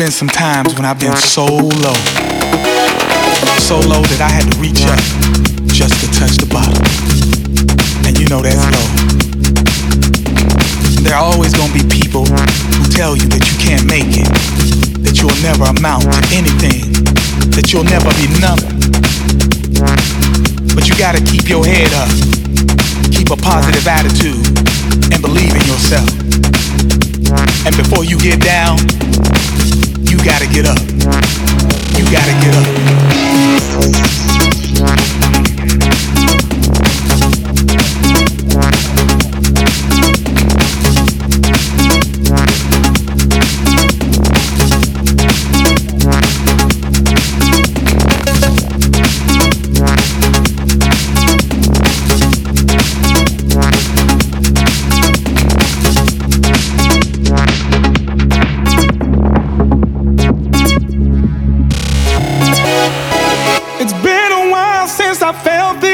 been some times when I've been so low that I had to reach up just to touch the bottom. And you know that's low. And there are always gonna be people who tell you that you can't make it, that you'll never amount to anything, that you'll never be nothing. But you gotta keep your head up, keep a positive attitude, and believe in yourself. And before you get down, you gotta get up. You gotta get up. I felt this